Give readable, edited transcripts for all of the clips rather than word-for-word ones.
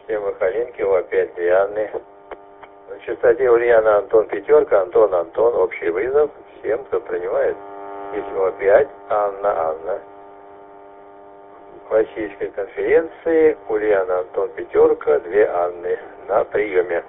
Система Халинкова, опять 2 Анны. На частоте Ульяна Антон пятерка, Антон Антон, общий вызов всем, кто принимает. Если опять Анна. В Российской конференции Ульяна Антон пятерка, 2 Анны на приеме.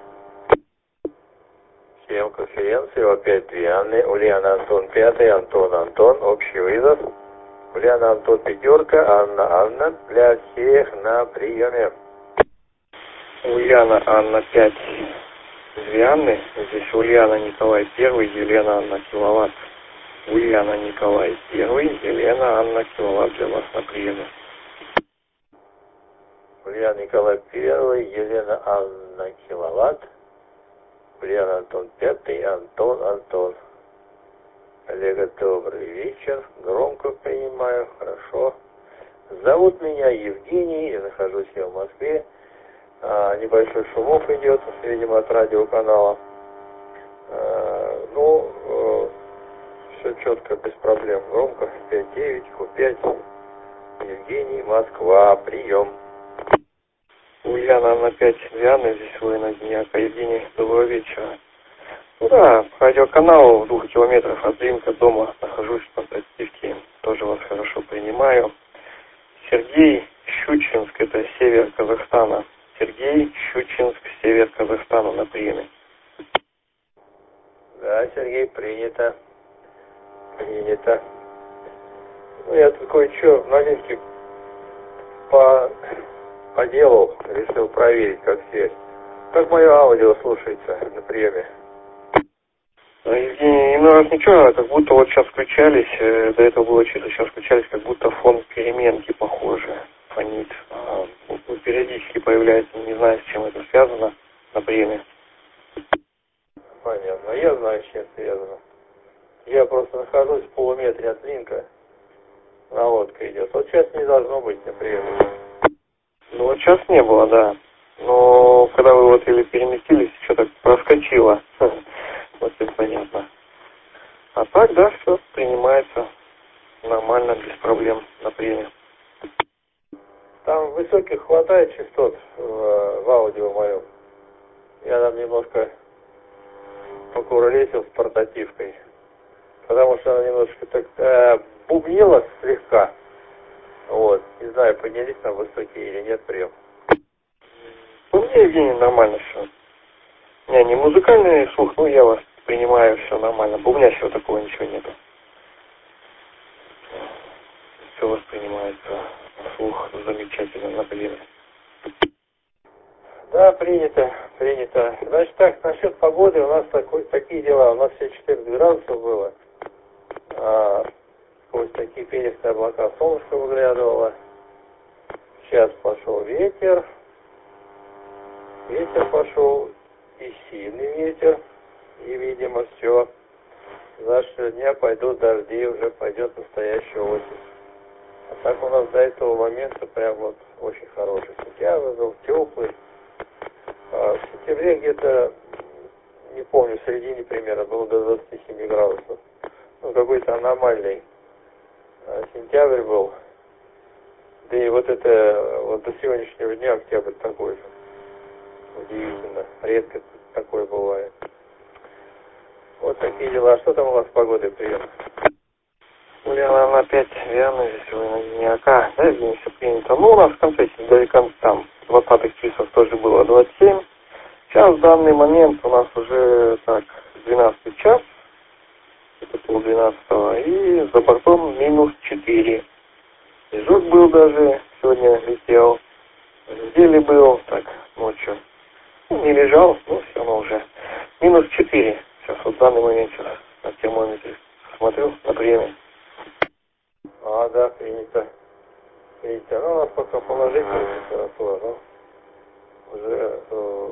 Всем конференции опять 2 Анны, Ульяна Антон 5, Антон Антон, общий вызов. Ульяна Антон пятерка, Анна для всех на приеме. Ульяна Анна 5, 2 Анны. Здесь Ульяна Николай 1, Елена Анна киловатт. Ульяна Николай 1, Елена Анна киловатт для вас на приеме. Ульяна Николай 1, Елена Анна киловатт. Ульяна Антон 5, Антон Антон. Олега, добрый вечер. Громко принимаю, хорошо. Зовут меня Евгений, я нахожусь в Москве. Небольшой шумок идет, видимо, от радиоканала. Все четко, без проблем. Громко. 5-9, Q5. Евгений, Москва. Прием. Ульяна Анна 5, 2 Анны. Здесь воина Деньяка. Евгений, доброго вечера. Ну да, радиоканал в 2 километрах от рынка дома. Нахожусь по статистике. Тоже вас хорошо принимаю. Сергей, Щучинск, это север Казахстана. Сергей, Щучинск, север Казахстана на приеме. Да, Сергей, принято. Ну, я тут кое-что новинки поделал, решил проверить, как связь. Как мое аудио слушается на приеме? Евгений, иной раз ничего, как будто вот сейчас включались, до этого было чисто, сейчас включались, как будто фон переменки похожи, фонит. Периодически появляется, не знаю, с чем это связано на приеме. Понятно, я знаю, с чем связано. Я просто нахожусь в полуметре от линка, наводка идет. Вот сейчас не должно быть на приеме. Ну вот сейчас не было, да. Но когда вы вот или переместились, что-то проскочило. Вот это понятно. А так, да, все принимается нормально, без проблем на приеме. Там высоких хватает частот в аудио моем. Я там немножко покуролесил с портативкой. Потому что она немножко так бубнила слегка. Вот. Не знаю, поднялись там высокие или нет прием. У меня, Евгений, нормально все. Не музыкальный слух, но я вас принимаю, все нормально. Бубнящего такого ничего нету. Все воспринимается. Слух замечательно на приеме. Да, принято. Значит так, насчет погоды у нас такие дела. У нас все 14 градусов было. Сквозь такие перистые облака солнышко выглядывало. Сейчас пошел ветер. Ветер пошел и сильный ветер. И, видимо, все. С завтрашнего дня пойдут дожди, уже пойдет настоящая осень. А так у нас до этого момента прям вот очень хороший сентябрь был, теплый. В сентябре где-то, не помню, в середине примерно было до 27 градусов. Ну, какой-то аномальный сентябрь был. Да и вот это, вот до сегодняшнего дня октябрь такой же. Удивительно. Редко такое бывает. Вот такие дела. Что там у вас с погодой прием? Ульяна опять Виана, здесь воина Деньяка. Да, Евгений, все принято. Ну, у нас в конце сентября там 20-х числах тоже было 27. Сейчас в данный момент у нас уже так 12 час. Это пол-12, и за бортом -4. Снежок был даже, сегодня летел. В деле был, так, ночью. Ну, не лежал, но все равно уже. -4. Сейчас вот в данный момент сейчас на термометре смотрю на приеме. Да, принято. Ну, у нас пока положительная температура, но уже,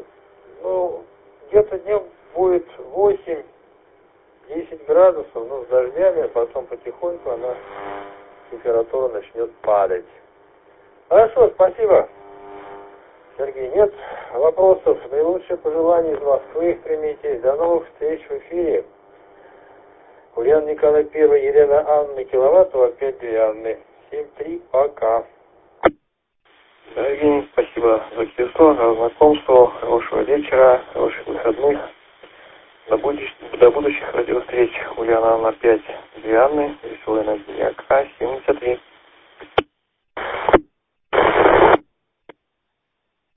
где-то днем будет 8-10 градусов, но с дождями, а потом потихоньку температура начнет падать. Хорошо, спасибо. Сергей, нет вопросов. Наилучшие пожелания из Москвы примите. До новых встреч в эфире. Ульяна Николай 1, Елена Анна Киловаттова, 5-2 Анны. 7-3, пока. Да, Евгений, спасибо. Спасибо за кольцо, за знакомство. Хорошего вечера, хороших выходных. До будущих радиовстреч. Ульяна на 5. 2 Анны. Веселый на дняка. 7.